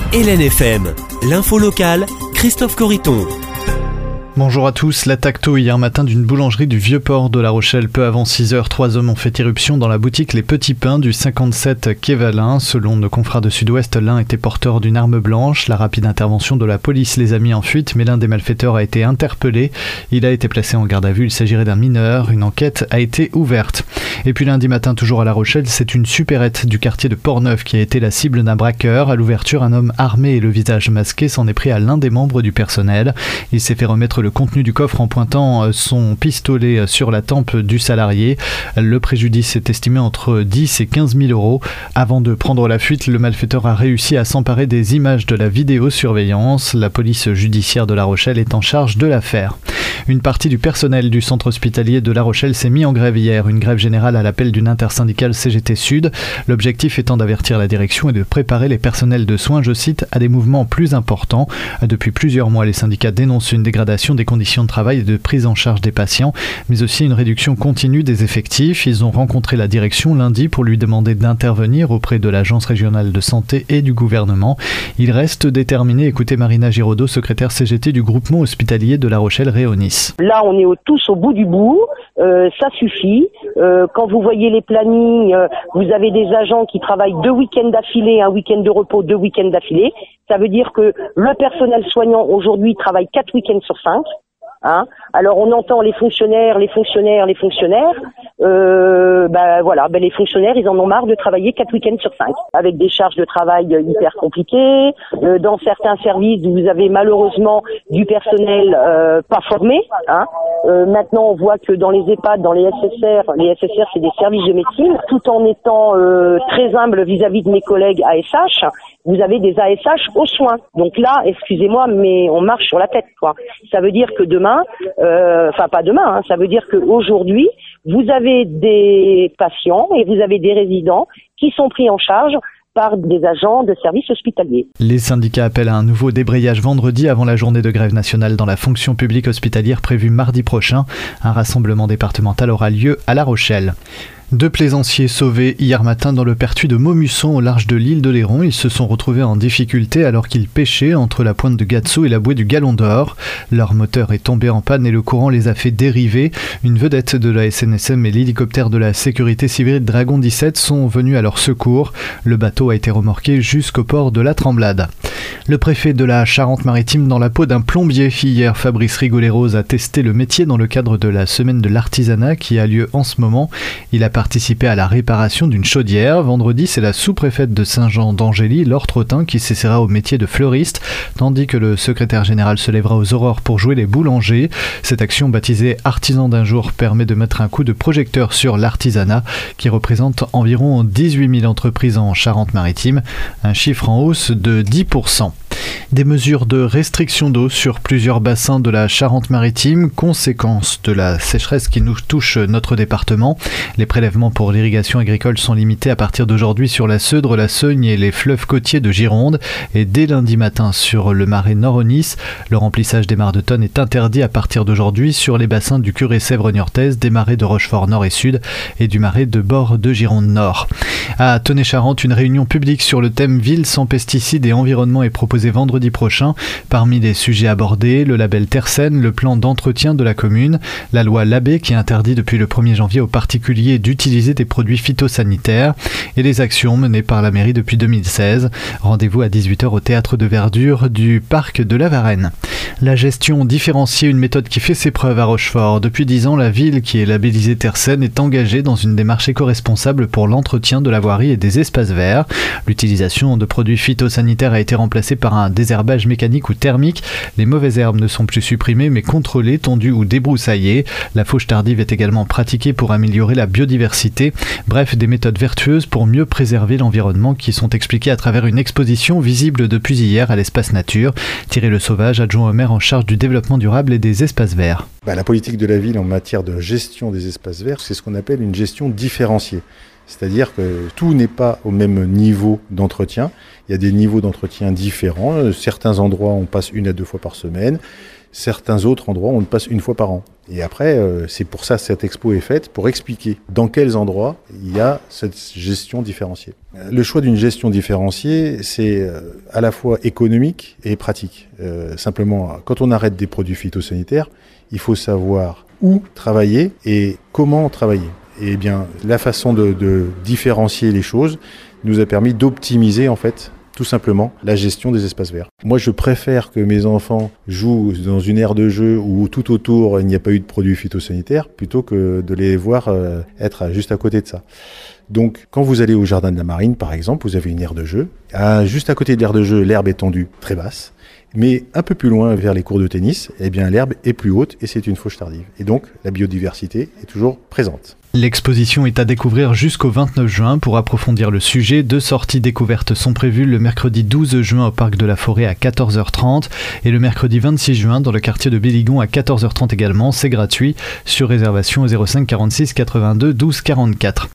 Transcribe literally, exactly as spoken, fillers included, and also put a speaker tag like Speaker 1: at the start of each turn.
Speaker 1: Hélène F M, l'info locale, Christophe Corriton.
Speaker 2: Bonjour à tous. L'attaque tôt hier matin d'une boulangerie du Vieux-Port de La Rochelle. Peu avant six heures, trois hommes ont fait irruption dans la boutique Les Petits Pains du cinquante-sept quai Valin. Selon nos confrères de Sud-Ouest, l'un était porteur d'une arme blanche. La rapide intervention de la police les a mis en fuite, mais l'un des malfaiteurs a été interpellé. Il a été placé en garde à vue. Il s'agirait d'un mineur. Une enquête a été ouverte. Et puis lundi matin, toujours à La Rochelle, c'est une supérette du quartier de Portneuf qui a été la cible d'un braqueur. À l'ouverture, un homme armé et le visage masqué s'en est pris à l'un des membres du personnel. Il s'est fait remettre le contenu du coffre en pointant son pistolet sur la tempe du salarié. Le préjudice est estimé entre dix et quinze mille euros. Avant de prendre la fuite, le malfaiteur a réussi à s'emparer des images de la vidéosurveillance. La police judiciaire de La Rochelle est en charge de l'affaire. Une partie du personnel du centre hospitalier de La Rochelle s'est mis en grève hier. Une grève générale à l'appel d'une intersyndicale C G T Sud. L'objectif étant d'avertir la direction et de préparer les personnels de soins, je cite, à des mouvements plus importants. Depuis plusieurs mois, les syndicats dénoncent une dégradation des conditions de travail et de prise en charge des patients, mais aussi une réduction continue des effectifs. Ils ont rencontré la direction lundi pour lui demander d'intervenir auprès de l'Agence régionale de santé et du gouvernement. Ils restent déterminés. Écoutez Marina Giraudot, secrétaire C G T du groupement hospitalier de La Rochelle-Réaunis.
Speaker 3: Là, on est tous au bout du bout. Euh, ça suffit. Euh, quand vous voyez les plannings, euh, vous avez des agents qui travaillent deux week-ends d'affilée, un week-end de repos, deux week-ends d'affilée. Ça veut dire que le personnel soignant aujourd'hui travaille quatre week-ends sur cinq. Hein. Alors on entend les fonctionnaires, les fonctionnaires, les fonctionnaires. Euh, bah voilà, bah les fonctionnaires, ils en ont marre de travailler quatre week-ends sur cinq, avec des charges de travail hyper compliquées. Euh, dans certains services, vous avez malheureusement du personnel euh, pas formé. Hein. Euh, maintenant, on voit que dans les EHPAD, dans les S S R, les S S R, c'est des services de médecine. Tout en étant euh, très humble vis-à-vis de mes collègues A S H, vous avez des A S H aux soins. Donc là, excusez-moi, mais on marche sur la tête, quoi. Ça veut dire que demain, euh, enfin pas demain, hein, ça veut dire qu'aujourd'hui, vous avez des patients et vous avez des résidents qui sont pris en charge par des agents de services hospitaliers.
Speaker 2: Les syndicats appellent à un nouveau débrayage vendredi avant la journée de grève nationale dans la fonction publique hospitalière prévue mardi prochain. Un rassemblement départemental aura lieu à La Rochelle. Deux plaisanciers sauvés hier matin dans le pertuis de Maumusson au large de l'île de Léron. Ils se sont retrouvés en difficulté alors qu'ils pêchaient entre la pointe de Gatso et la bouée du Galon d'Or. Leur moteur est tombé en panne et le courant les a fait dériver. Une vedette de la S N S M et l'hélicoptère de la sécurité civile Dragon dix-sept sont venus à leur secours. Le bateau a été remorqué jusqu'au port de la Tremblade. Le préfet de la Charente-Maritime dans la peau d'un plombier. Hier, Fabrice Rigolet-Rose a testé le métier dans le cadre de la semaine de l'artisanat qui a lieu en ce moment. Il a participé à la réparation d'une chaudière. Vendredi, c'est la sous-préfète de Saint-Jean d'Angély, Laure Trottin, qui s'essaiera au métier de fleuriste, tandis que le secrétaire général se lèvera aux aurores pour jouer les boulangers. Cette action baptisée Artisan d'un jour permet de mettre un coup de projecteur sur l'artisanat, qui représente environ dix-huit mille entreprises en Charente-Maritime, un chiffre en hausse de dix pour cent. Des mesures de restriction d'eau sur plusieurs bassins de la Charente-Maritime, conséquence de la sécheresse qui nous touche notre département. Les prélèvements pour l'irrigation agricole sont limités à partir d'aujourd'hui sur la Seudre, la Seugne et les fleuves côtiers de Gironde. Et dès lundi matin sur le marais Nord-Aunis, le remplissage des mares de tonnes est interdit à partir d'aujourd'hui sur les bassins du Curé-Sèvres-Niortaise, des marais de Rochefort Nord et Sud et du marais de Bord de Gironde Nord. À Tenay-Charente, une réunion publique sur le thème Ville sans pesticides et environnement est proposée vendredi prochain. Parmi les sujets abordés, le label Tersen, le plan d'entretien de la commune, la loi Labbé qui interdit depuis le premier janvier aux particuliers d'utiliser des produits phytosanitaires et les actions menées par la mairie depuis deux mille seize. Rendez-vous à dix-huit heures au théâtre de verdure du parc de la Varenne. La gestion différenciée, une méthode qui fait ses preuves à Rochefort. Depuis dix ans, la ville qui est labellisée Tersen est engagée dans une démarche éco-responsable pour l'entretien de la voirie et des espaces verts. L'utilisation de produits phytosanitaires a été remplacée par un désherbage mécanique ou thermique. Les mauvaises herbes ne sont plus supprimées mais contrôlées, tondues ou débroussaillées. La fauche tardive est également pratiquée pour améliorer la biodiversité. Bref, des méthodes vertueuses pour mieux préserver l'environnement qui sont expliquées à travers une exposition visible depuis hier à l'espace nature. Thierry Le Sauvage, adjoint au maire en charge du développement durable et des espaces verts.
Speaker 4: Bah, la politique de la ville en matière de gestion des espaces verts, c'est ce qu'on appelle une gestion différenciée. C'est-à-dire que tout n'est pas au même niveau d'entretien. Il y a des niveaux d'entretien différents. Certains endroits, on passe une à deux fois par semaine. Certains autres endroits, on le passe une fois par an. Et après, euh, c'est pour ça que cette expo est faite, pour expliquer dans quels endroits il y a cette gestion différenciée. Le choix d'une gestion différenciée, c'est euh, à la fois économique et pratique. Euh, simplement, quand on arrête des produits phytosanitaires, il faut savoir où travailler et comment travailler. Et bien, la façon de, de différencier les choses nous a permis d'optimiser en fait tout simplement la gestion des espaces verts. Moi, je préfère que mes enfants jouent dans une aire de jeu où tout autour il n'y a pas eu de produits phytosanitaires plutôt que de les voir euh, être juste à côté de ça. Donc, quand vous allez au jardin de la Marine, par exemple, vous avez une aire de jeu. Ah, juste à côté de l'aire de jeu, l'herbe est tendue très basse. Mais un peu plus loin, vers les cours de tennis, eh bien, l'herbe est plus haute et c'est une fauche tardive. Et donc, la biodiversité est toujours présente.
Speaker 2: L'exposition est à découvrir jusqu'au vingt-neuf juin. Pour approfondir le sujet, deux sorties découvertes sont prévues le mercredi douze juin au Parc de la Forêt à quatorze heures trente et le mercredi vingt-six juin dans le quartier de Belligon à quatorze heures trente également. C'est gratuit, sur réservation au zéro cinq quarante-six quatre-vingt-deux douze quarante-quatre.